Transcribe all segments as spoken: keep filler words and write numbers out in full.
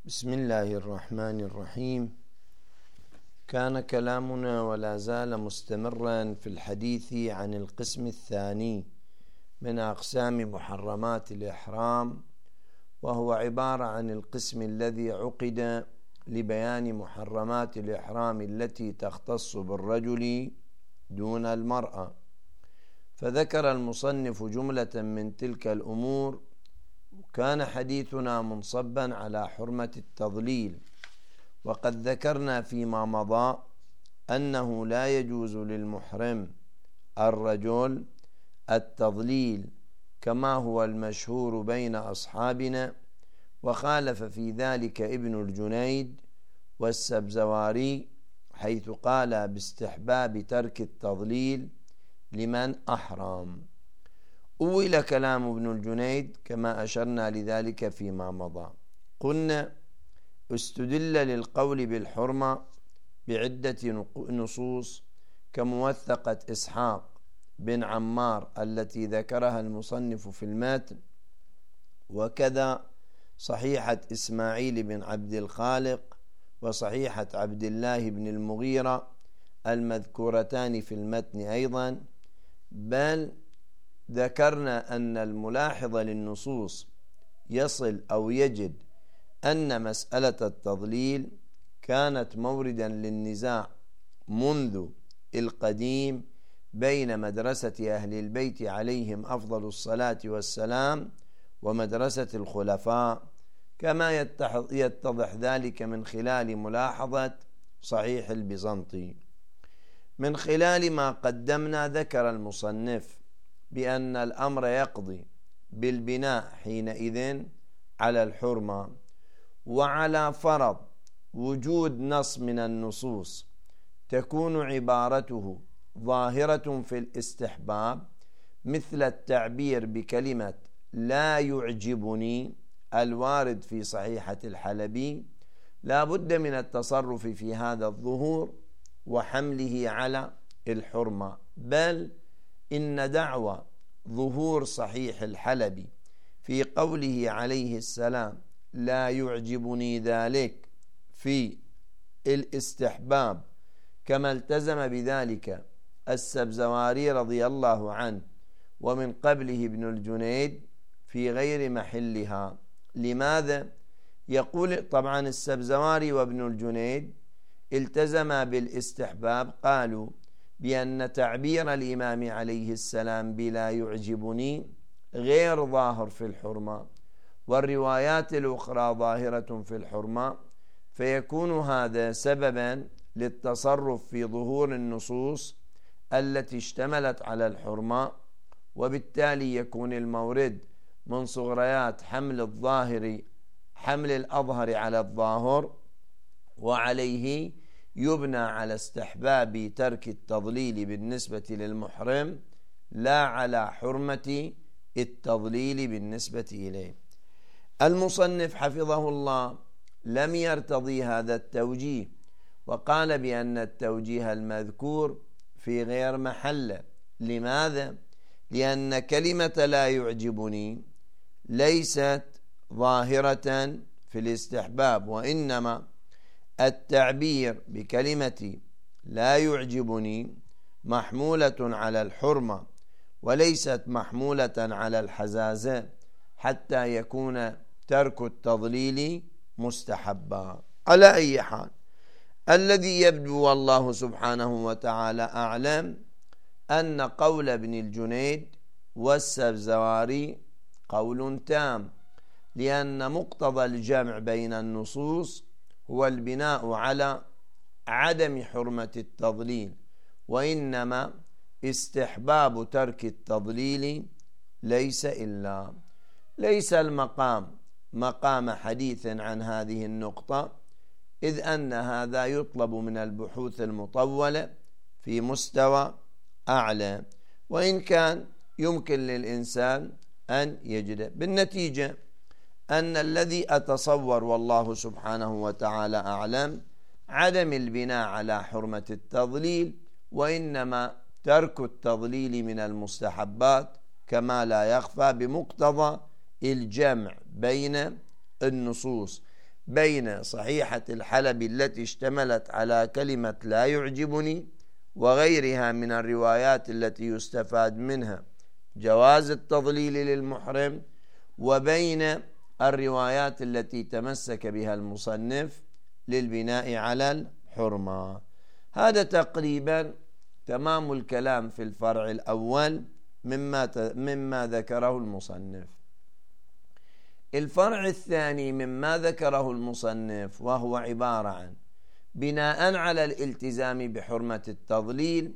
بسم الله الرحمن الرحيم. كان كلامنا ولا زال مستمرا في الحديث عن القسم الثاني من أقسام محرمات الإحرام، وهو عبارة عن القسم الذي عقد لبيان محرمات الإحرام التي تختص بالرجل دون المرأة. فذكر المصنف جملة من تلك الأمور، وكان حديثنا منصبا على حرمة التضليل. وقد ذكرنا فيما مضى أنه لا يجوز للمحرم الرجل التضليل كما هو المشهور بين أصحابنا، وخالف في ذلك ابن الجنيد والسبزواري، حيث قال باستحباب ترك التضليل لمن أحرم. أول كلام ابن الجنيد كما أشرنا لذلك فيما مضى. قلنا استدل للقول بالحرمة بعدة نصوص كموثقة إسحاق بن عمار التي ذكرها المصنف في المتن، وكذا صحيحة إسماعيل بن عبد الخالق وصحيحة عبد الله بن المغيرة المذكورتان في المتن أيضا. بل ذكرنا أن الملاحظ للنصوص يصل أو يجد أن مسألة التضليل كانت موردا للنزاع منذ القديم بين مدرسة أهل البيت عليهم أفضل الصلاة والسلام ومدرسة الخلفاء، كما يتضح ذلك من خلال ملاحظة صحيح البيزنطي. من خلال ما قدمنا ذكر المصنف بأن الأمر يقضي بالبناء حينئذ على الحرمة، وعلى فرض وجود نص من النصوص تكون عبارته ظاهرة في الاستحباب، مثل التعبير بكلمة لا يعجبني الوارد في صحيحة الحلبي، لا بد من التصرف في هذا الظهور وحمله على الحرمة. بل إن دعوى ظهور صحيح الحلبي في قوله عليه السلام لا يعجبني ذلك في الاستحباب، كما التزم بذلك السبزواري رضي الله عنه ومن قبله ابن الجنيد، في غير محلها. لماذا؟ يقول طبعا السبزواري وابن الجنيد التزما بالاستحباب، قالوا بأن تعبير الإمام عليه السلام بلا يعجبني غير ظاهر في الحرمة، والروايات الأخرى ظاهرة في الحرمة، فيكون هذا سببا للتصرف في ظهور النصوص التي اشتملت على الحرمة، وبالتالي يكون المورد من صغريات حمل الظاهر حمل الأظهر على الظاهر، وعليه يبنى على استحباب ترك التضليل بالنسبة للمحرم، لا على حرمة التضليل بالنسبة إليه. المصنف حفظه الله لم يرتضي هذا التوجيه، وقال بأن التوجيه المذكور في غير محله. لماذا؟ لأن كلمة لا يعجبني ليست ظاهرة في الاستحباب، وإنما التعبير بكلمة لا يعجبني محمولة على الحرمة وليست محمولة على الحزازة، حتى يكون ترك التضليل مستحبا. على أي حال، الذي يبدو والله سبحانه وتعالى أعلم أن قول ابن الجنيد والسبزواري قول تام، لأن مقتضى الجمع بين النصوص هو البناء على عدم حرمة التضليل، وإنما استحباب ترك التضليل ليس إلا ليس المقام مقام حديث عن هذه النقطة، إذ أن هذا يطلب من البحوث المطولة في مستوى أعلى، وإن كان يمكن للإنسان أن يجد. بالنتيجة أن الذي أتصور والله سبحانه وتعالى أعلم عدم البناء على حرمة التضليل، وإنما ترك التضليل من المستحبات، كما لا يخفى بمقتضى الجمع بين النصوص بين صحيحة الحلب التي اشتملت على كلمة لا يعجبني وغيرها من الروايات التي يستفاد منها جواز التضليل للمحرم، وبين الروايات التي تمسك بها المصنف للبناء على الحرمة. هذا تقريبا تمام الكلام في الفرع الأول مما مما ذكره المصنف. الفرع الثاني مما ذكره المصنف وهو عبارة عن بناء على الالتزام بحرمة التضليل،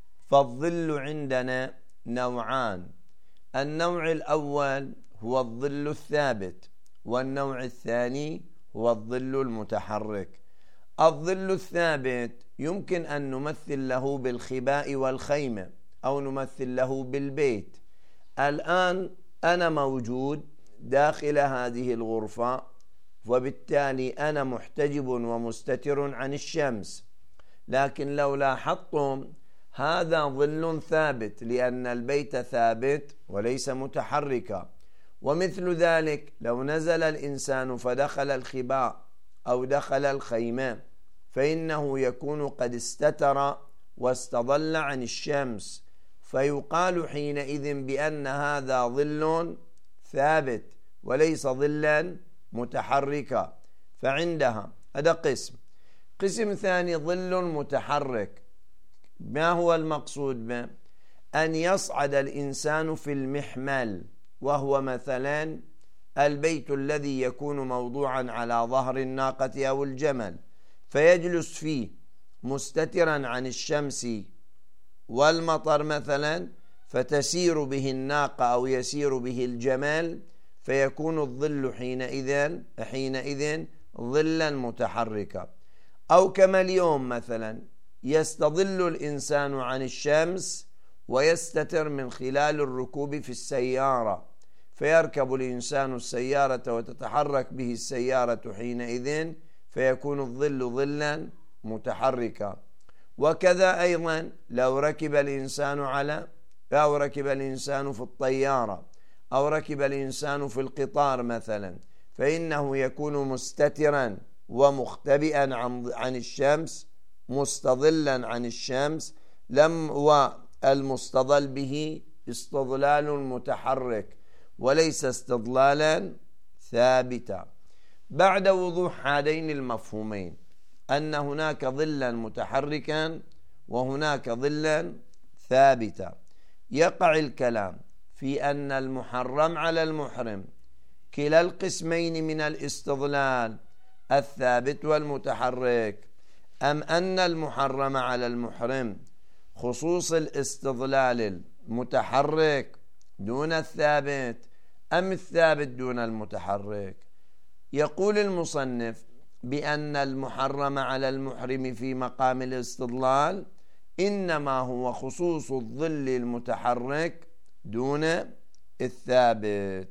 فالظل عندنا نوعان: النوع الأول هو الظل الثابت، والنوع الثاني هو الظل المتحرك. الظل الثابت يمكن أن نمثل له بالخباء والخيمة أو نمثل له بالبيت. الآن أنا موجود داخل هذه الغرفة، وبالتالي أنا محتجب ومستتر عن الشمس، لكن لو لاحظتم هذا ظل ثابت لأن البيت ثابت وليس متحركا. ومثل ذلك لو نزل الإنسان فدخل الخباء أو دخل الخيمة فإنه يكون قد استتر واستظل عن الشمس، فيقال حينئذ بأن هذا ظل ثابت وليس ظلا متحركا. فعندها هذا قسم. قسم ثاني ظل متحرك. ما هو المقصود به؟ أن يصعد الإنسان في المحمل، وهو مثلا البيت الذي يكون موضوعا على ظهر الناقة أو الجمل، فيجلس فيه مستترا عن الشمس والمطر مثلا، فتسير به الناقة أو يسير به الجمل، فيكون الظل حينئذ حينئذ ظلا متحركا. أو كما اليوم مثلا يستظل الإنسان عن الشمس ويستتر من خلال الركوب في السيارة، فيركب الإنسان السيارة وتتحرك به السيارة حينئذ، فيكون الظل ظلا متحركا. وكذا أيضا لو ركب الإنسان على أو ركب الإنسان في الطيارة أو ركب الإنسان في القطار مثلا، فإنه يكون مستترا ومختبئا عن الشمس، مستظلا عن الشمس، لم والمستظل به استظلال متحرك وليس استظلالا ثابتا. بعد وضوح هذين المفهومين أن هناك ظلا متحركا وهناك ظلا ثابتا، يقع الكلام في أن المحرم على المحرم كلا القسمين من الاستظلال الثابت والمتحرك، أم أن المحرم على المحرم خصوص الاستظلال المتحرك دون الثابت، أم الثابت دون المتحرك. يقول المصنف بأن المحرم على المحرم في مقام الاستظلال إنما هو خصوص الظل المتحرك دون الثابت.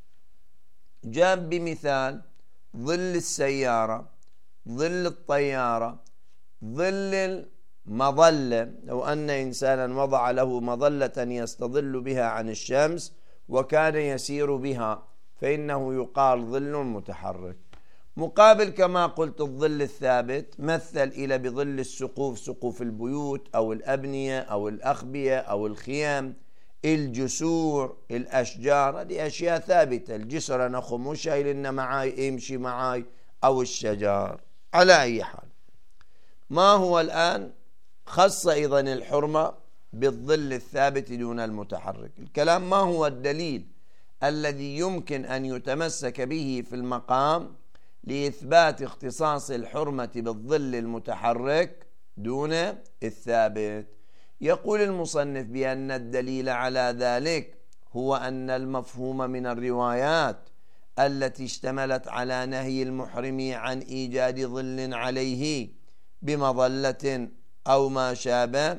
جاب بمثال ظل السيارة، ظل الطيارة، ظل المظلة. لو أن إنسانا وضع له مظلة يستظل بها عن الشمس وكان يسير بها، فإنه يقال ظل متحرك. مقابل كما قلت الظل الثابت مثل إلى بظل السقوف، سقوف البيوت أو الأبنية أو الأخبية أو الخيام، الجسور، الأشجار، هذه أشياء ثابتة. الجسر أنا خو مو شايلنا معاي، يمشي معاي، أو الشجار. على أي حال، ما هو الآن خص أيضا الحرمة بالظل الثابت دون المتحرك؟ الكلام ما هو الدليل الذي يمكن أن يتمسك به في المقام لإثبات اختصاص الحرمة بالظل المتحرك دون الثابت؟ يقول المصنف بأن الدليل على ذلك هو أن المفهوم من الروايات التي اشتملت على نهي المحرم عن إيجاد ظل عليه بمظلة أو ما شابه،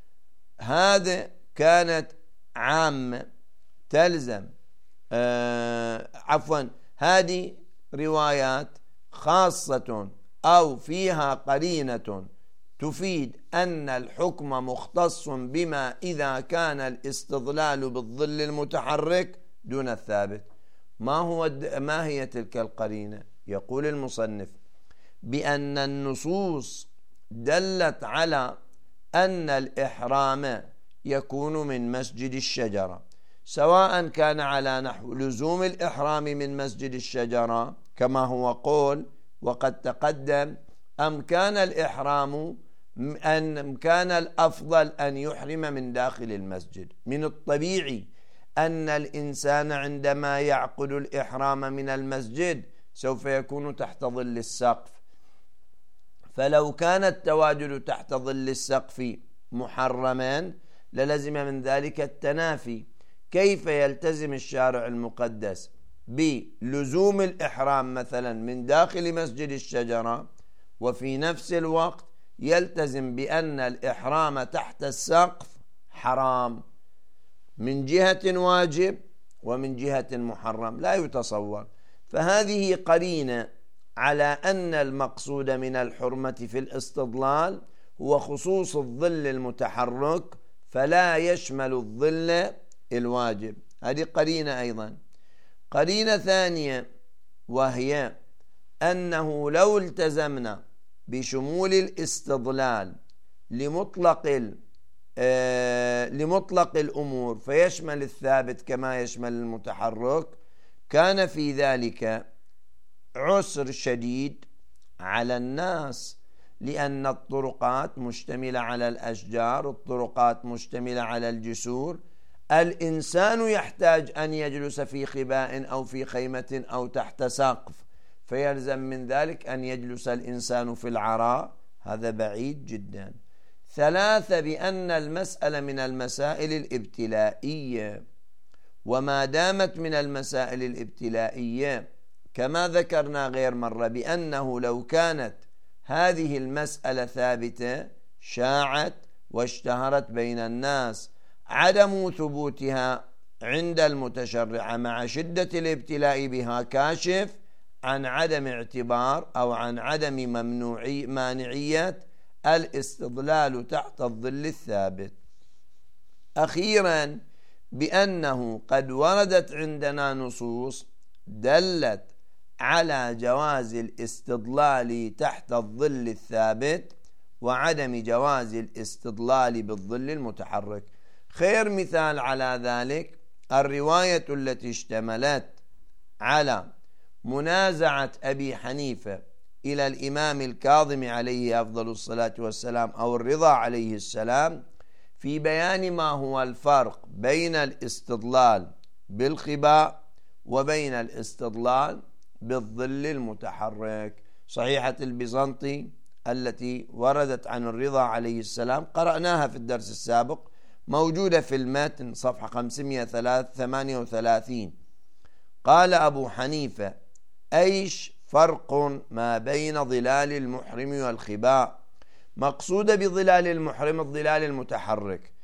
هذا كانت عامة تلزم آه عفوا هذه روايات خاصة أو فيها قرينة تفيد أن الحكم مختص بما إذا كان الاستظلال بالظل المتحرك دون الثابت. ما هو ما هي تلك القرينة؟ يقول المصنف بأن النصوص دلت على أن الإحرام يكون من مسجد الشجرة، سواء كان على نحو لزوم الإحرام من مسجد الشجرة كما هو قول وقد تقدم، أم كان الإحرام أن كان الأفضل أن يحرم من داخل المسجد. من الطبيعي أن الإنسان عندما يعقد الإحرام من المسجد سوف يكون تحت ظل السقف، فلو كان التواجد تحت ظل السقف محرما للزم من ذلك التنافي. كيف يلتزم الشارع المقدس بلزوم الإحرام مثلا من داخل مسجد الشجرة وفي نفس الوقت يلتزم بأن الإحرام تحت السقف حرام؟ من جهة واجب ومن جهة محرم، لا يتصور. فهذه قرينة على أن المقصود من الحرمة في الاستضلال هو خصوص الظل المتحرك، فلا يشمل الظل الواجب. هذه قرينة. أيضا قرينة ثانية وهي أنه لو التزمنا بشمول الاستضلال لمطلق آه لمطلق الأمور فيشمل الثابت كما يشمل المتحرك، كان في ذلك عسر شديد على الناس، لأن الطرقات مشتملة على الأشجار، الطرقات مشتملة على الجسور، الإنسان يحتاج أن يجلس في خباء أو في خيمة أو تحت سقف، فيلزم من ذلك أن يجلس الإنسان في العراء، هذا بعيد جدا. ثلاثة، بأن المسألة من المسائل الابتلائية، وما دامت من المسائل الابتلائية كما ذكرنا غير مرة بأنه لو كانت هذه المسألة ثابتة شاعت واشتهرت بين الناس، عدم ثبوتها عند المتشرع مع شدة الابتلاء بها كاشف عن عدم اعتبار أو عن عدم ممنوعي مانعية الاستضلال تحت الظل الثابت. أخيرا، بأنه قد وردت عندنا نصوص دلت على جواز الاستضلال تحت الظل الثابت وعدم جواز الاستضلال بالظل المتحرك. خير مثال على ذلك الرواية التي اشتملت على منازعة أبي حنيفة إلى الإمام الكاظم عليه أفضل الصلاة والسلام أو الرضا عليه السلام في بيان ما هو الفرق بين الاستضلال بالخباء وبين الاستضلال بالظل المتحرك. صحيحة البيزنطي التي وردت عن الرضا عليه السلام قرأناها في الدرس السابق، موجودة في المتن صفحة خمسمائة وثمانية وثلاثين. قال أبو حنيفة: أيش فرق ما بين ظلال المحرم والخباء؟ مقصود بظلال المحرم الظلال المتحرك،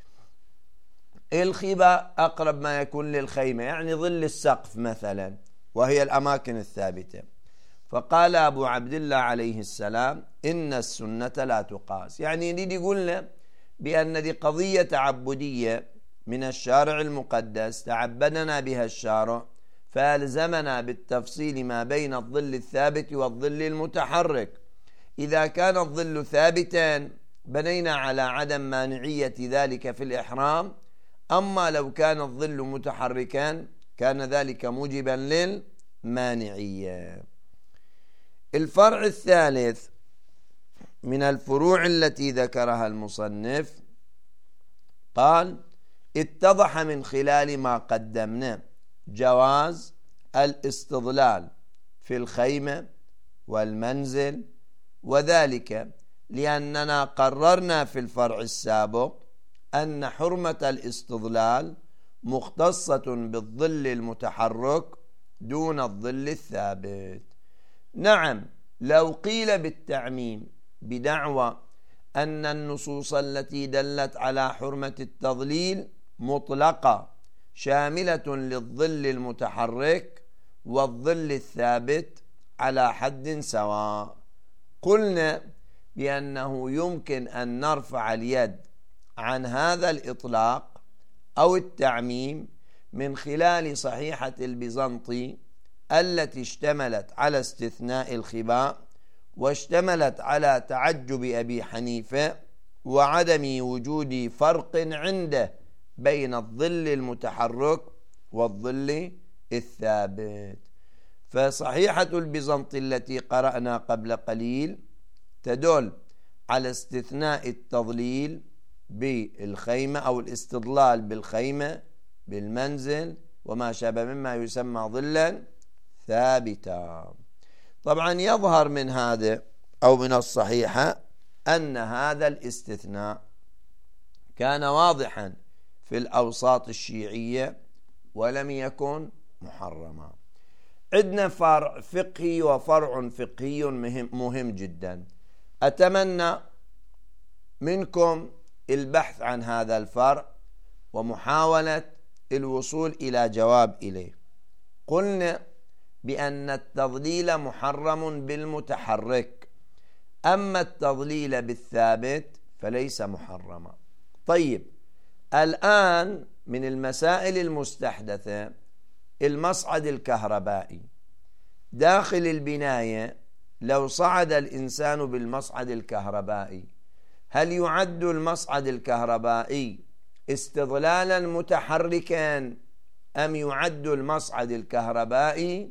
الخباء أقرب ما يكون للخيمة، يعني ظل السقف مثلا، وهي الأماكن الثابتة. فقال أبو عبد الله عليه السلام: إن السنة لا تقاس. يعني يريد يقولنا بأن دي قضية تعبدية من الشارع المقدس تعبدنا بها الشارع، فألزمنا بالتفصيل ما بين الظل الثابت والظل المتحرك. إذا كان الظل ثابتا بنينا على عدم مانعية ذلك في الإحرام، أما لو كان الظل متحركا كان ذلك موجبا للمانعية. الفرع الثالث من الفروع التي ذكرها المصنف قال: اتضح من خلال ما قدمنا جواز الاستظلال في الخيمة والمنزل، وذلك لأننا قررنا في الفرع السابق أن حرمة الاستظلال مختصة بالظل المتحرك دون الظل الثابت. نعم، لو قيل بالتعميم بدعوى أن النصوص التي دلت على حرمة التظليل مطلقة شاملة للظل المتحرك والظل الثابت على حد سواء، قلنا بأنه يمكن أن نرفع اليد عن هذا الإطلاق أو التعميم من خلال صحيحة البيزنطي التي اشتملت على استثناء الخباء، واشتملت على تعجب أبي حنيفة وعدم وجود فرق عنده بين الظل المتحرك والظل الثابت. فصحيحة البيزنطي التي قرأنا قبل قليل تدل على استثناء التضليل بالخيمة أو الاستضلال بالخيمة بالمنزل وما شابه مما يسمى ظلا ثابتا. طبعا يظهر من هذا أو من الصحيحة أن هذا الاستثناء كان واضحا في الأوساط الشيعية ولم يكن محرما. عندنا فرع فقهي وفرع فقهي مهم, مهم جدا، أتمنى منكم البحث عن هذا الفرع ومحاولة الوصول إلى جواب إليه. قلنا بأن التضليل محرم بالمتحرك، أما التضليل بالثابت فليس محرما. طيب، الآن من المسائل المستحدثة المصعد الكهربائي. داخل البناية لو صعد الإنسان بالمصعد الكهربائي، هل يعد المصعد الكهربائي استضلالا متحركا أم يعد المصعد الكهربائي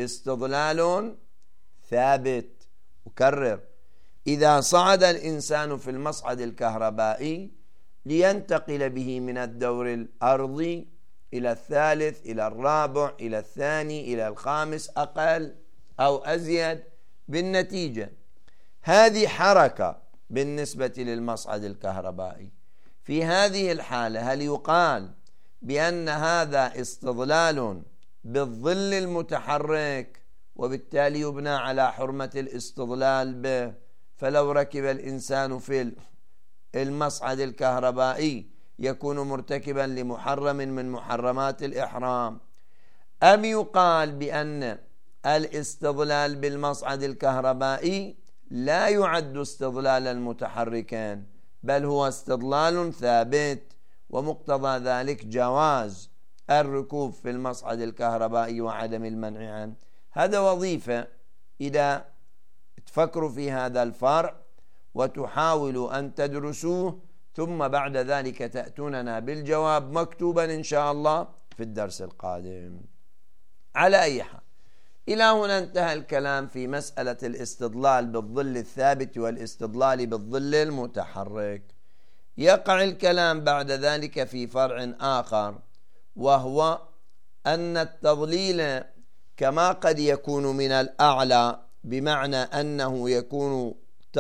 استضلال ثابت؟ أكرر، إذا صعد الإنسان في المصعد الكهربائي لينتقل به من الدور الأرضي إلى الثالث إلى الرابع إلى الثاني إلى الخامس أقل أو أزيد، بالنتيجة هذه حركة بالنسبة للمصعد الكهربائي. في هذه الحالة هل يقال بأن هذا استضلال بالظل المتحرك وبالتالي يبنى على حرمة الاستضلال به؟ فلو ركب الإنسان في المصعد الكهربائي يكون مرتكبا لمحرم من محرمات الإحرام، أم يقال بأن الاستضلال بالمصعد الكهربائي لا يعد استضلالا متحركا بل هو استضلال ثابت، ومقتضى ذلك جواز الركوب في المصعد الكهربائي وعدم المنع عنه؟ هذا وظيفة إذا تفكروا في هذا الفرع وتحاولوا أن تدرسوه، ثم بعد ذلك تأتوننا بالجواب مكتوبا إن شاء الله في الدرس القادم. على أي حال، إلى هنا انتهى الكلام في مسألة الاستضلال بالظل الثابت والاستضلال بالظل المتحرك. يقع الكلام بعد ذلك في فرع آخر، وهو أن التضليل كما قد يكون من الأعلى بمعنى أنه يكون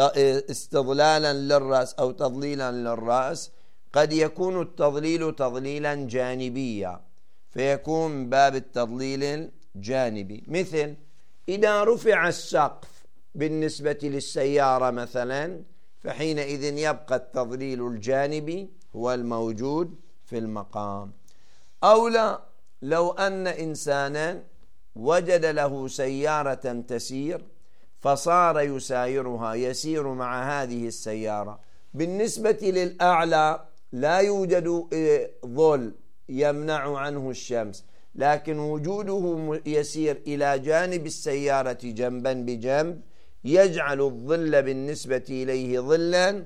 استضلالا للرأس أو تضليلا للرأس، قد يكون التضليل تضليلا جانبيا فيكون من باب التضليل الجانبي، مثل إذا رفع السقف بالنسبة للسيارة مثلا فحينئذ يبقى التضليل الجانبي هو الموجود في المقام. أو لا، لو أن إنسانا وجد له سيارة تسير فصار يسايرها يسير مع هذه السيارة، بالنسبة للأعلى لا يوجد ظل يمنع عنه الشمس، لكن وجوده يسير إلى جانب السيارة جنبا بجنب يجعل الظل بالنسبة إليه ظلا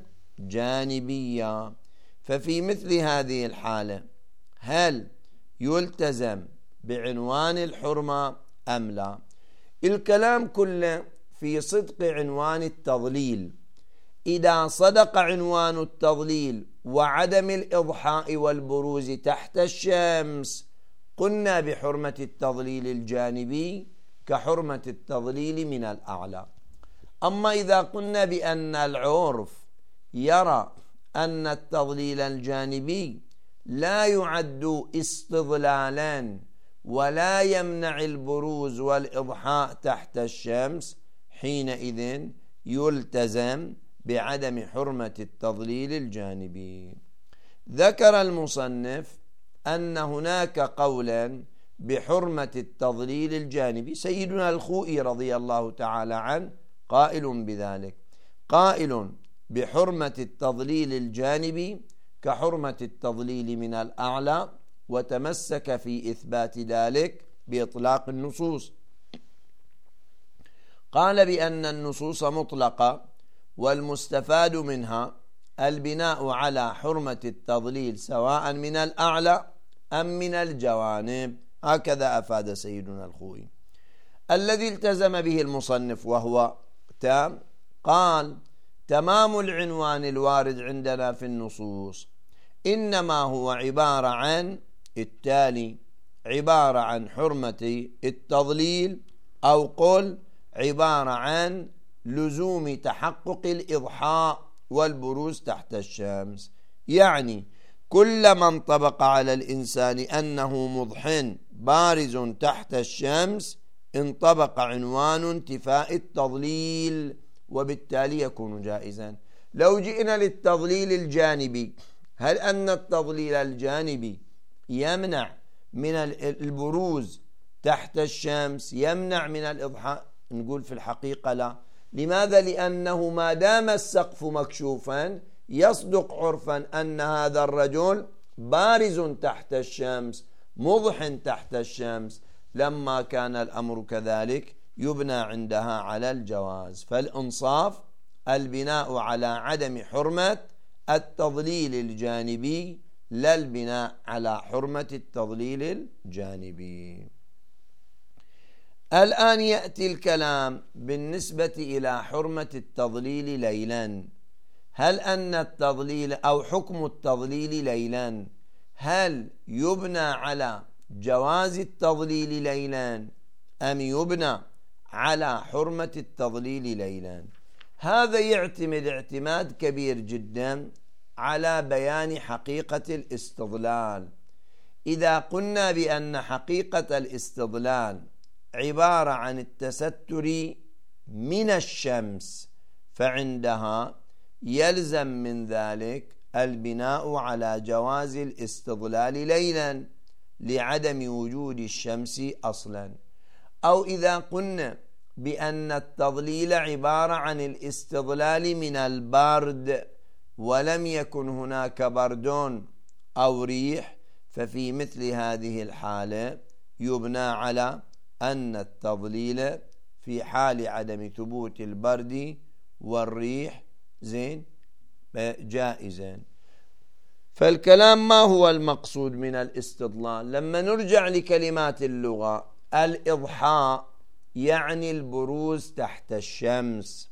جانبيا. ففي مثل هذه الحالة هل يلتزم بعنوان الحرمة أم لا؟ الكلام كله في صدق عنوان التضليل. إذا صدق عنوان التضليل وعدم الإضحاء والبروز تحت الشمس قلنا بحرمة التضليل الجانبي كحرمة التضليل من الأعلى. أما إذا قلنا بأن العرف يرى أن التضليل الجانبي لا يعد استضلالا ولا يمنع البروز والإضحاء تحت الشمس، حينئذ يلتزم بعدم حرمة التضليل الجانبي. ذكر المصنف أن هناك قولا بحرمة التضليل الجانبي، سيدنا الخوئي رضي الله تعالى عنه قائل بذلك، قائل بحرمة التضليل الجانبي كحرمة التضليل من الأعلى، وتمسك في إثبات ذلك بإطلاق النصوص. قال بأن النصوص مطلقة والمستفاد منها البناء على حرمة التضليل سواء من الأعلى أم من الجوانب. هكذا أفاد سيدنا الخوئي. الذي التزم به المصنف وهو تام، قال: تمام العنوان الوارد عندنا في النصوص إنما هو عبارة عن التالي: عبارة عن حرمة التضليل، أو قل عبارة عن لزوم تحقق الإضحاء والبروز تحت الشمس. يعني كل من انطبق على الإنسان أنه مضح بارز تحت الشمس انطبق عنوان انتفاء التضليل، وبالتالي يكون جائزا. لو جئنا للتضليل الجانبي، هل أن التضليل الجانبي يمنع من البروز تحت الشمس، يمنع من الإضحاء؟ نقول في الحقيقة لا. لماذا؟ لأنه ما دام السقف مكشوفا يصدق عرفا أن هذا الرجل بارز تحت الشمس مضح تحت الشمس. لما كان الأمر كذلك يبنى عندها على الجواز. فالإنصاف البناء على عدم حرمة التضليل الجانبي لا البناء على حرمة التضليل الجانبي. الآن يأتي الكلام بالنسبة إلى حرمة التضليل ليلا. هل أن التضليل أو حكم التضليل ليلا هل يبنى على جواز التضليل ليلا أم يبنى على حرمة التضليل ليلا؟ هذا يعتمد اعتماد كبير جدا على بيان حقيقة الاستضلال. إذا قلنا بأن حقيقة الاستضلال عبارة عن التستر من الشمس، فعندها يلزم من ذلك البناء على جواز الاستضلال ليلا لعدم وجود الشمس أصلا. أو إذا قلنا بأن التضليل عبارة عن الاستضلال من البرد ولم يكن هناك برد أو ريح، ففي مثل هذه الحالة يبنى على أن التضليل في حال عدم ثبوت البرد والريح زين جائزا. فالكلام ما هو المقصود من الاستضلال؟ لما نرجع لكلمات اللغة، الإضحاء يعني البروز تحت الشمس،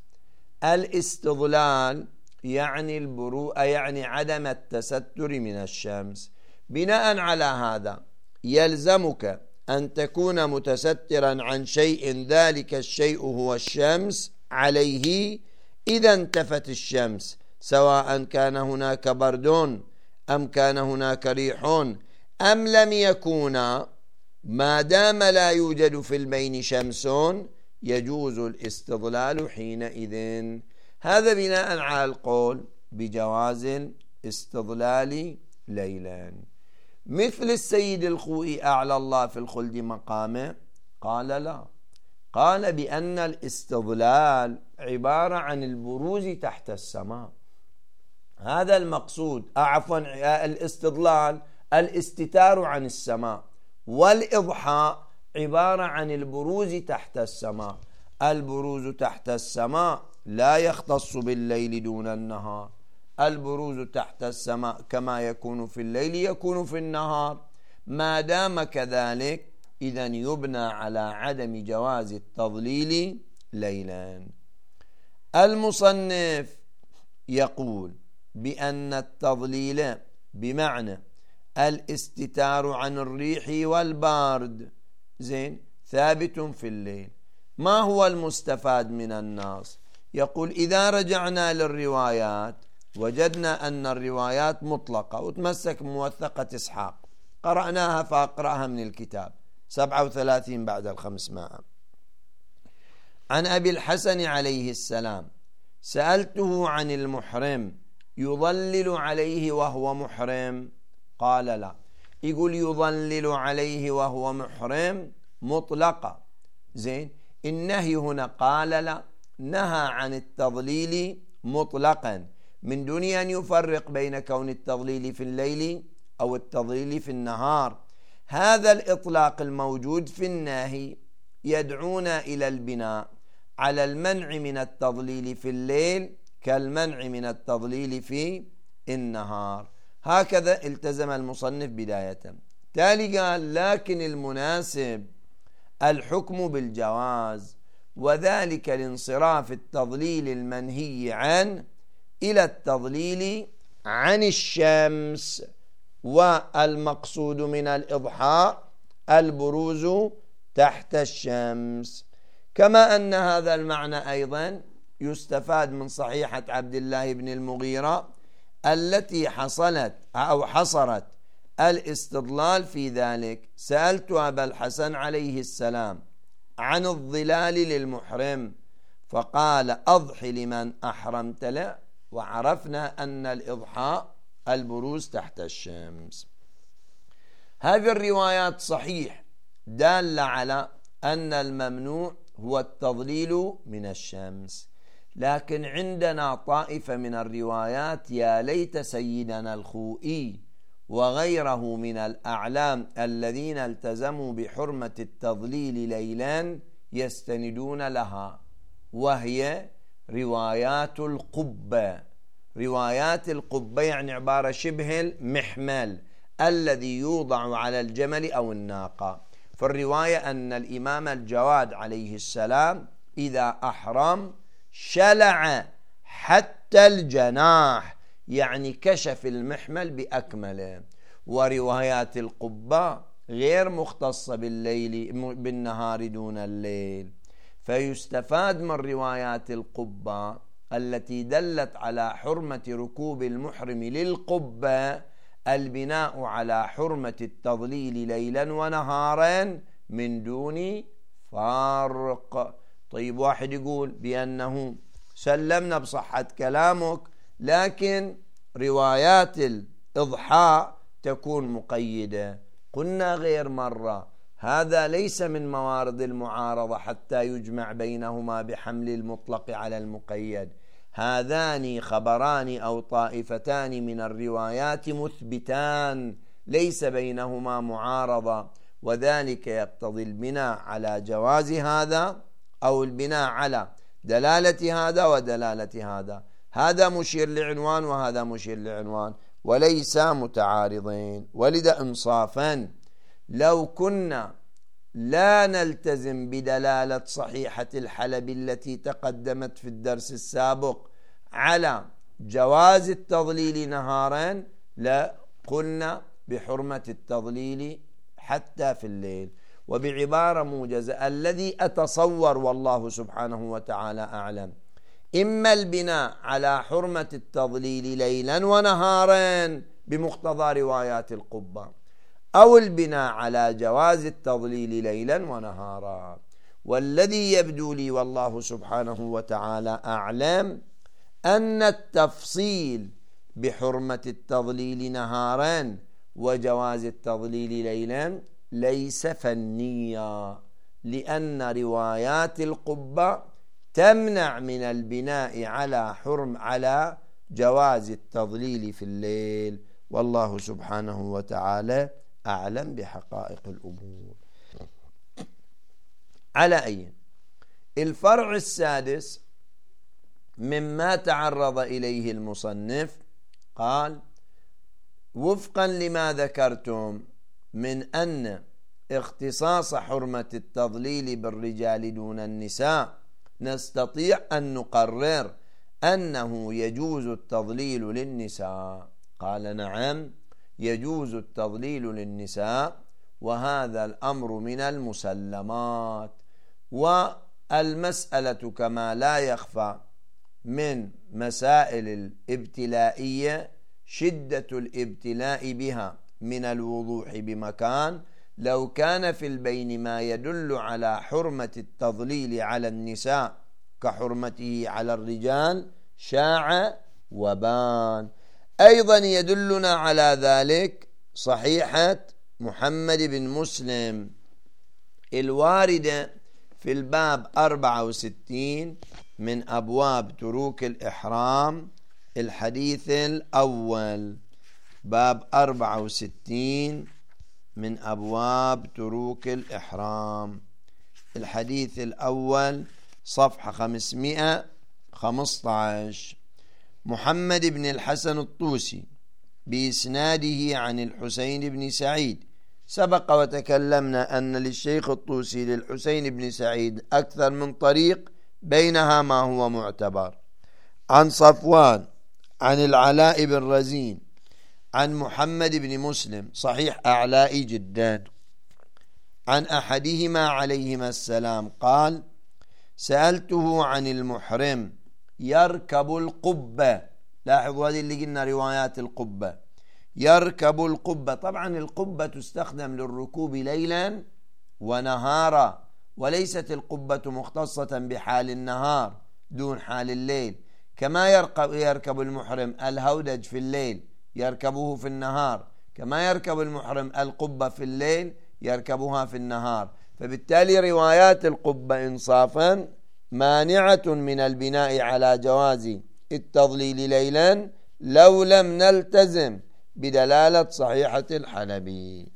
الاستضلال يعني البروءة يعني عدم التستر من الشمس. بناء على هذا يلزمك أن تكون متسترا عن شيء ذلك الشيء هو الشمس عليه إذا انتفت الشمس، سواء كان هناك برد أم كان هناك ريح أم لم يكونا. ما دام لا يوجد في البين شمس يجوز الاستضلال حينئذ. هذا بناء على القول بجواز الاستضلال ليلا. مثل السيد الخوئي أعلى الله في الخلد مقامه قال لا، قال بأن الاستضلال عبارة عن البروز تحت السماء. هذا المقصود، عفوا الاستضلال الاستتار عن السماء، والإضحاء عبارة عن البروز تحت السماء. البروز تحت السماء لا يختص بالليل دون النهار، البروز تحت السماء كما يكون في الليل يكون في النهار. ما دام كذلك إذن يبنى على عدم جواز التضليل ليلا. المصنف يقول بأن التضليل بمعنى الاستتار عن الريح والبرد زين ثابت في الليل. ما هو المستفاد من النص؟ يقول إذا رجعنا للروايات وجدنا أن الروايات مطلقة، وتمسك موثقة إسحاق قرأناها فأقرأها من الكتاب سبعة وثلاثين بعد الخمسمائة. عن أبي الحسن عليه السلام سألته عن المحرم يضلل عليه وهو محرم؟ قال لا. يقول يضلل عليه وهو محرم مطلقة زين. النهي هنا قال لا، نهى عن التضليل مطلقا من دون أن يفرق بين كون التضليل في الليل أو التضليل في النهار. هذا الإطلاق الموجود في النهي يدعونا إلى البناء على المنع من التضليل في الليل كالمنع من التضليل في النهار. هكذا التزم المصنف بداية. تالي قال لكن المناسب الحكم بالجواز، وذلك لانصراف التضليل المنهي عنه إلى التضليل عن الشمس، والمقصود من الإضحاء البروز تحت الشمس. كما أن هذا المعنى أيضا يستفاد من صحيحة عبد الله بن المغيرة التي حصلت أو حصرت الاستضلال في ذلك. سألت أبا الحسن عليه السلام عن الظلال للمحرم فقال أضح لمن أحرمت له، وعرفنا أن الإضحاء البروز تحت الشمس. هذه الروايات صحيح دالة على أن الممنوع هو التضليل من الشمس، لكن عندنا طائفة من الروايات يا ليت سيدنا الخوئي وغيره من الأعلام الذين التزموا بحرمة التضليل ليلا يستندون لها، وهي روايات القبة. روايات القبة يعني عبارة شبه المحمل الذي يوضع على الجمل أو الناقة. فالرواية أن الإمام الجواد عليه السلام إذا أحرم شلع حتى الجناح، يعني كشف المحمل بأكمله. وروايات القبة غير مختصة بالليل بالنهار دون الليل. فيستفاد من روايات القبة التي دلت على حرمة ركوب المحرم للقبة البناء على حرمة التضليل ليلا ونهارا من دون فرق. طيب واحد يقول بأنه سلمنا بصحة كلامك، لكن روايات الإضحاء تكون مقيدة. قلنا غير مرة هذا ليس من موارد المعارضة حتى يجمع بينهما بحمل المطلق على المقيد. هذان خبران أو طائفتان من الروايات مثبتان ليس بينهما معارضة، وذلك يقتضي البناء على جواز هذا أو البناء على دلالة هذا ودلالة هذا. هذا مشير لعنوان وهذا مشير لعنوان وليس متعارضين. ولذا إنصافا لو كنا لا نلتزم بدلالة صحيحة الحلبي التي تقدمت في الدرس السابق على جواز التضليل نهارا لقلنا بحرمة التضليل حتى في الليل. وبعبارة موجزة الذي أتصور والله سبحانه وتعالى أعلم إما البناء على حرمة التضليل ليلا ونهارا بمقتضى روايات القبة، أو البناء على جواز التضليل ليلا ونهارا. والذي يبدو لي والله سبحانه وتعالى أعلم أن التفصيل بحرمة التضليل نهارا وجواز التضليل ليلا ليس فنيا، لأن روايات القبة تمنع من البناء على حرم على جواز التضليل في الليل. والله سبحانه وتعالى أعلم بحقائق الأمور. على أي الفرع السادس مما تعرض إليه المصنف قال وفقا لما ذكرتم من أن اختصاص حرمة التضليل بالرجال دون النساء نستطيع أن نقرر أنه يجوز التضليل للنساء. قال نعم يجوز التضليل للنساء، وهذا الأمر من المسلمات. والمسألة كما لا يخفى من مسائل الابتلائية شدة الابتلاء بها من الوضوح بمكان. لو كان في البين ما يدل على حرمة التضليل على النساء كحرمته على الرجال شاع وبان. أيضا يدلنا على ذلك صحيحة محمد بن مسلم الواردة في الباب أربعة وستين من أبواب تروك الإحرام، الحديث الأول. باب أربعة وستين من أبواب تروك الإحرام، الحديث الأول. صفحة خمسمائة وخمسة عشر. محمد بن الحسن الطوسي بإسناده عن الحسين بن سعيد. سبق وتكلمنا أن للشيخ الطوسي للحسين بن سعيد أكثر من طريق، بينها ما هو معتبر. عن صفوان عن العلاء بن رزين عن محمد بن مسلم صحيح أعلائي جدا عن أحدهما عليهما السلام قال: سألته عن المحرم يركب القبة. لاحظوا هذه اللي قلنا روايات القبة. يركب القبة، طبعا القبة تستخدم للركوب ليلا ونهارا، وليست القبة مختصة بحال النهار دون حال الليل. كما يركب, يركب المحرم الهودج في الليل يركبه في النهار، كما يركب المحرم القبة في الليل يركبها في النهار. فبالتالي روايات القبة إنصافا مانعة من البناء على جواز التضليل ليلا لو لم نلتزم بدلالة صحيحة الحلبي.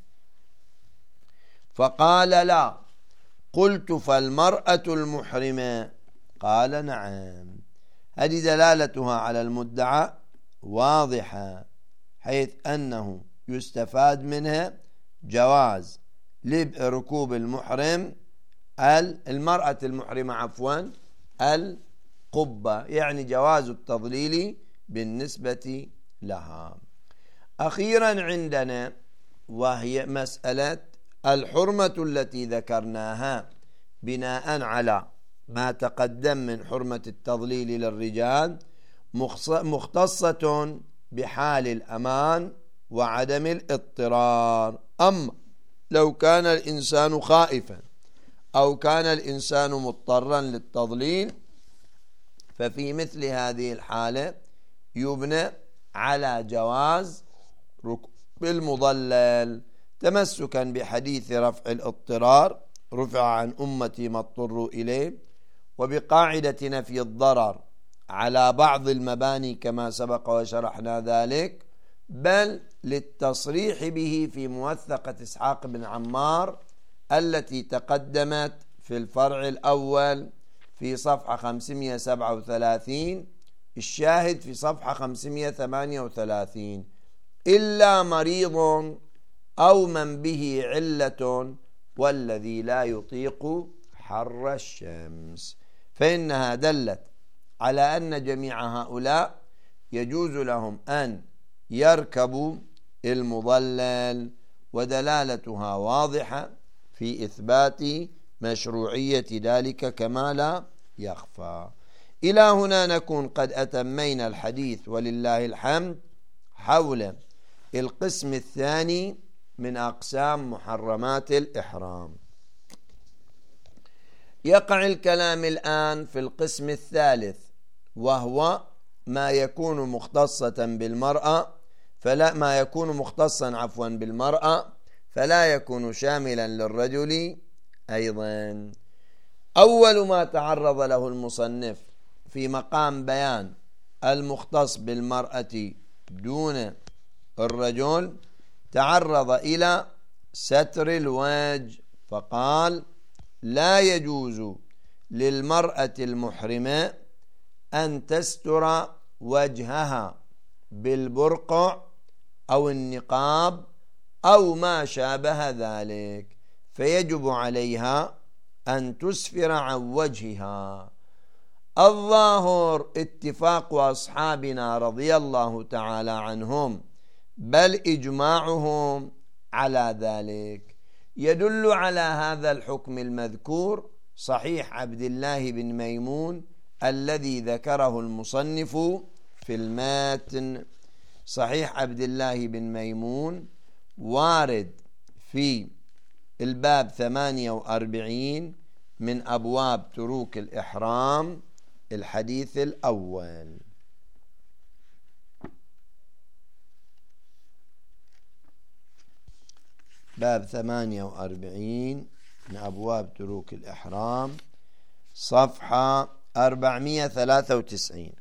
فقال: لا. قلت: فالمرأة المحرمة؟ قال: نعم. هذه دلالتها على المدعى واضحة، حيث أنه يستفاد منها جواز ركوب المحرم المرأة المحرمة عفوا القبة، يعني جواز التضليل بالنسبة لها. أخيرا عندنا وهي مسألة الحرمة التي ذكرناها بناء على ما تقدم من حرمة التضليل للرجال، مختصة بحال الأمان وعدم الاضطرار. أما لو كان الإنسان خائفا أو كان الإنسان مضطرا للتضليل، ففي مثل هذه الحالة يبنى على جواز ركوب المضلل، تمسكا بحديث رفع الاضطرار: رفع عن أمتي ما اضطروا إليه، وبقاعدة نفي الضرر على بعض المباني كما سبق وشرحنا ذلك، بل للتصريح به في موثقة إسحاق بن عمار التي تقدمت في الفرع الأول في صفحة خمسمائة وسبعة وثلاثين، الشاهد في صفحة خمسمائة وثمانية وثلاثين: إلا مريض أو من به علة والذي لا يطيق حر الشمس. فإنها دلت على أن جميع هؤلاء يجوز لهم أن يركبوا المضلل، ودلالتها واضحة في إثبات مشروعية ذلك كما لا يخفى. إلى هنا نكون قد أتمينا الحديث ولله الحمد حول القسم الثاني من أقسام محرمات الإحرام. يقع الكلام الآن في القسم الثالث، وهو ما يكون مختصة بالمرأة فلا ما يكون مختصا عفوا بالمرأة فلا يكون شاملا للرجل أيضا. أول ما تعرض له المصنف في مقام بيان المختص بالمرأة دون الرجل تعرض إلى ستر الوجه، فقال: لا يجوز للمرأة المحرمة أن تستر وجهها بالبرقع أو النقاب أو ما شابه ذلك، فيجب عليها أن تسفر عن وجهها. الظاهر اتفاق أصحابنا رضي الله تعالى عنهم، بل إجماعهم على ذلك. يدل على هذا الحكم المذكور صحيح عبد الله بن ميمون الذي ذكره المصنف في الماتن. صحيح عبد الله بن ميمون وارد في الباب ثمانية وأربعين من أبواب تروك الإحرام، الحديث الأول. باب ثمانية وأربعين من أبواب تروك الإحرام، صفحة أربعمائة وثلاثة وتسعين.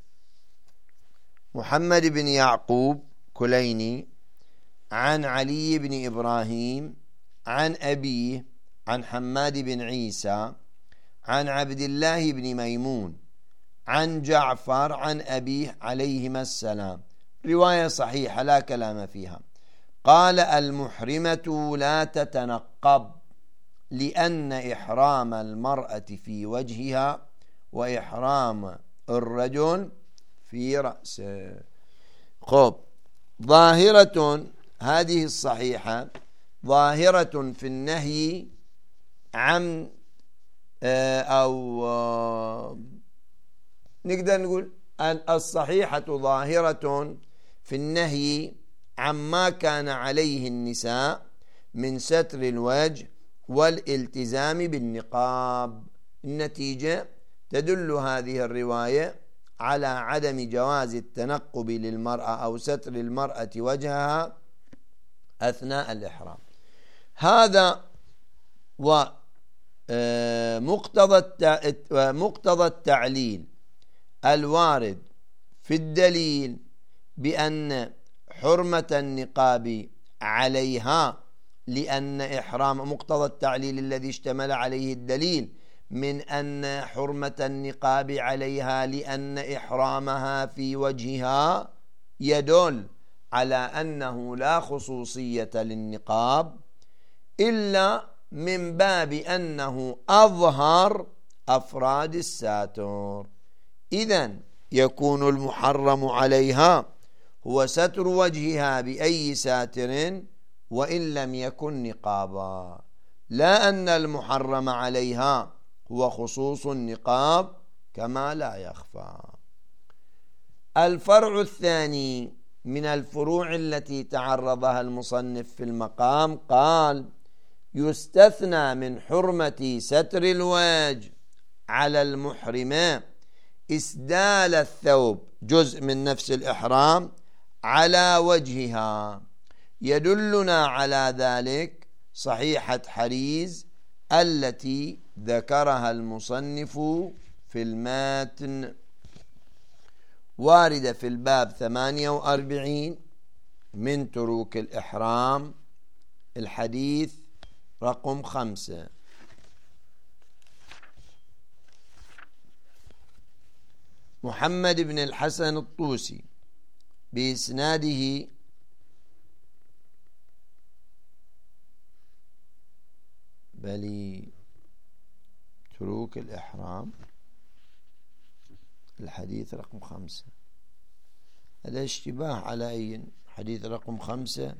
محمد بن يعقوب كليني عن علي بن إبراهيم عن أبيه عن حماد بن عيسى عن عبد الله بن ميمون عن جعفر عن أبيه عليهما السلام، رواية صحيحة لا كلام فيها. قال: المحرمة لا تتنقب، لأن إحرام المرأة في وجهها وإحرام الرجل في رأسه. خب، ظاهرة هذه الصحيحة ظاهرة في النهي عن أو نقدر نقول أن الصحيحة ظاهرة في النهي عما كان عليه النساء من ستر الوجه والالتزام بالنقاب. النتيجة تدل هذه الرواية على عدم جواز التنقب للمرأة أو ستر المرأة وجهها أثناء الإحرام. هذا ومقتضى التعليل الوارد في الدليل بأن حرمة النقاب عليها، لأن إحرام مقتضى التعليل الذي اشتمل عليه الدليل من أن حرمة النقاب عليها لأن إحرامها في وجهها يدل على أنه لا خصوصية للنقاب إلا من باب أنه أظهر أفراد الساتر. إذن يكون المحرم عليها هو ستر وجهها بأي ساتر وإن لم يكن نقابا، لا أن المحرم عليها هو خصوص النقاب كما لا يخفى. الفرع الثاني من الفروع التي تعرضها المصنف في المقام، قال: يستثنى من حرمة ستر الوجه على المحرمة إسدال الثوب جزء من نفس الإحرام على وجهها. يدلنا على ذلك صحيحة حريز التي ذكرها المصنف في الماتن، واردة في الباب ثمانية وأربعين من تروك الإحرام، الحديث رقم خمسة. محمد بن الحسن الطوسي بإسناده بل تروك الإحرام الحديث رقم خمسة. هذا اشتباه على أي حديث رقم خمسة؟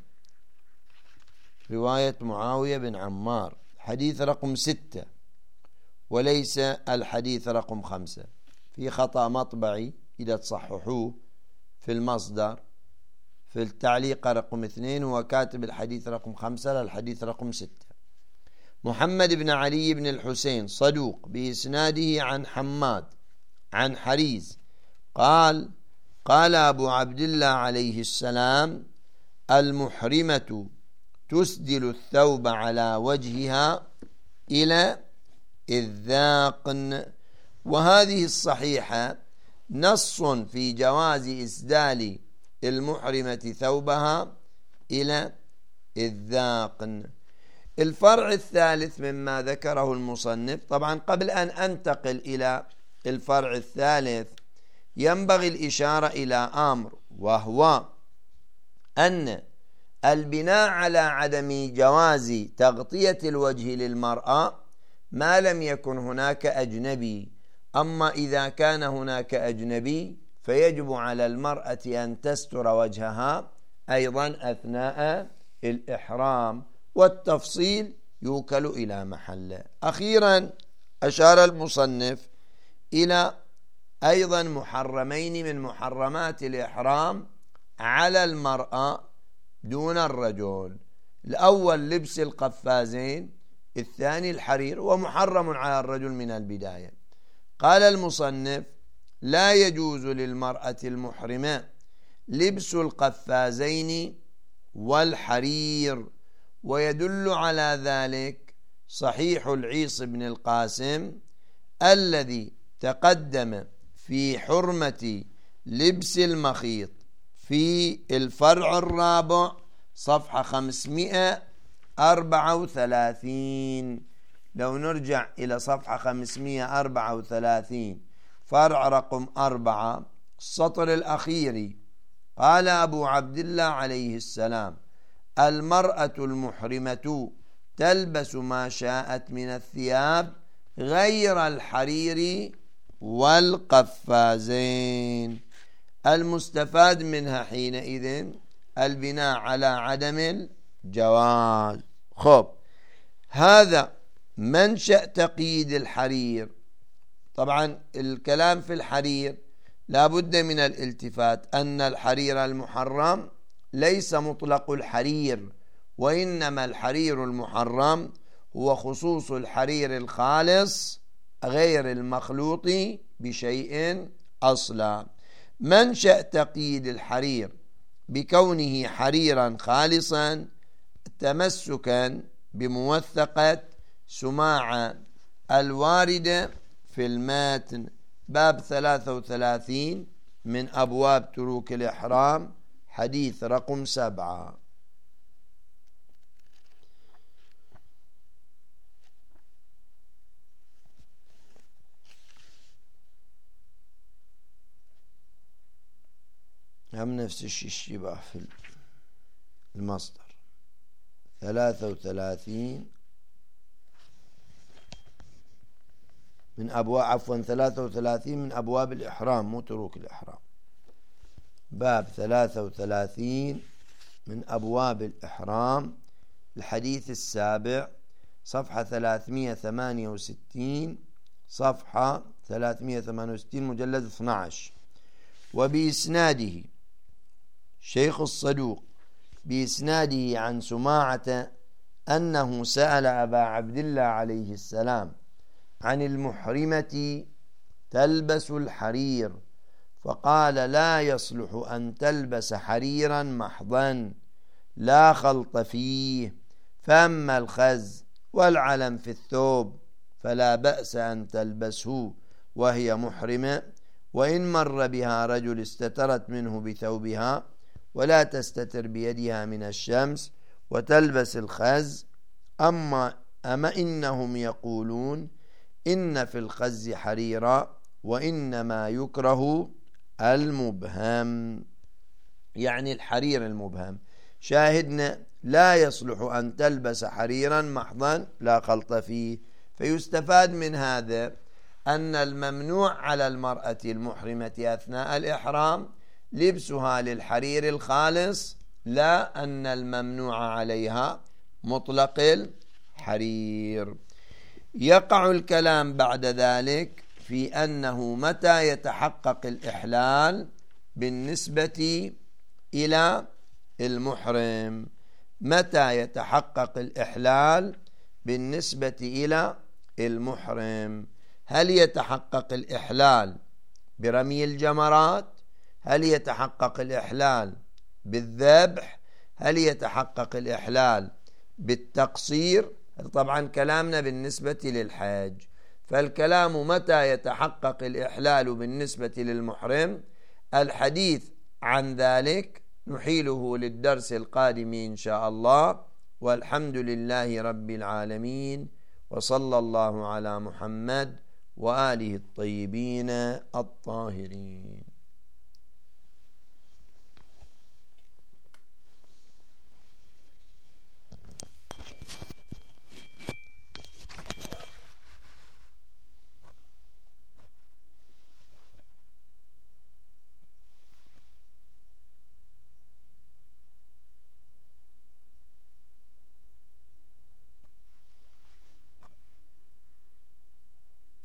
رواية معاوية بن عمار حديث رقم ستة وليس الحديث رقم خمسة. في خطأ مطبعي إذا تصححوه في المصدر في التعليق رقم اثنين هو كاتب الحديث رقم خمسة للحديث رقم ستة. محمد بن علي بن الحسين صدوق بإسناده عن حماد عن حريز قال: قال أبو عبد الله عليه السلام: المحرمة تسدل الثوب على وجهها إلى الذاقن. وهذه الصحيحة نص في جواز إسدال المحرمة ثوبها إلى الذاقن. الفرع الثالث مما ذكره المصنف، طبعا قبل أن أنتقل إلى الفرع الثالث ينبغي الإشارة إلى أمر، وهو أن البناء على عدم جواز تغطية الوجه للمرأة ما لم يكن هناك أجنبي. أما إذا كان هناك أجنبي فيجب على المرأة أن تستر وجهها أيضا أثناء الإحرام، والتفصيل يوكل إلى محله. أخيرا أشار المصنف إلى أيضا محرمين من محرمات الإحرام على المرأة دون الرجل. الأول لبس القفازين، الثاني الحرير، ومحرم على الرجل من البداية. قال المصنف: لا يجوز للمرأة المحرمة لبس القفازين والحرير. ويدل على ذلك صحيح العيص بن القاسم الذي تقدم في حرمة لبس المخيط في الفرع الرابع صفحة خمسمائة وأربعة وثلاثين. لو نرجع إلى صفحة خمسمائة وأربعة وثلاثين فرع رقم أربعة السطر الأخير، قال أبو عبد الله عليه السلام: المرأة المحرمة تلبس ما شاءت من الثياب غير الحرير والقفازين. المستفاد منها حينئذ البناء على عدم الجواز. خب، هذا منشأ تقييد الحرير. طبعا الكلام في الحرير لا بد من الالتفات أن الحرير المحرم ليس مطلق الحرير، وإنما الحرير المحرم هو خصوص الحرير الخالص غير المخلوط بشيء أصلا. منشأ تقييد الحرير بكونه حريرا خالصا تمسكا بموثقة سماع الواردة في المتن، باب ثلاثة وثلاثين من أبواب تروك الإحرام، حديث رقم سبعة. هم نفس الشيء بقى في المصدر ثلاثة وثلاثين من أبواب عفوا ثلاثة وثلاثين من أبواب الإحرام، مو تروك الإحرام. باب ثلاثة وثلاثين من أبواب الإحرام، الحديث السابع، صفحة ثلاثمائة وثمانية وستين، صفحة ثلاثمائة وثمانية وستين، مجلد اثني عشر. وبإسناده شيخ الصدوق بإسناده عن سماعة أنه سأل أبا عبد الله عليه السلام عن المحرمة تلبس الحرير، فقال: لا يصلح أن تلبس حريرا محضا لا خلط فيه، فأما الخز والعلم في الثوب فلا بأس أن تلبسه وهي محرمة، وإن مر بها رجل استترت منه بثوبها ولا تستتر بيدها من الشمس وتلبس الخز. أما, أما إنهم يقولون إن في الخز حريرا وإنما يكره المبهم، يعني الحرير المبهم. شاهدنا: لا يصلح أن تلبس حريرا محضا لا خلط فيه. فيستفاد من هذا أن الممنوع على المرأة المحرمة أثناء الإحرام لبسها للحرير الخالص، لا أن الممنوع عليها مطلق الحرير. يقع الكلام بعد ذلك في أنه متى يتحقق الإحلال بالنسبة إلى المحرم. متى يتحقق الإحلال بالنسبة إلى المحرم؟ هل يتحقق الإحلال برمي الجمرات؟ هل يتحقق الإحلال بالذبح؟ هل يتحقق الإحلال بالتقصير؟ طبعا كلامنا بالنسبة للحاج. فالكلام متى يتحقق الإحلال بالنسبة للمحرم، الحديث عن ذلك نحيله للدرس القادم إن شاء الله. والحمد لله رب العالمين، وصلى الله على محمد وآله الطيبين الطاهرين.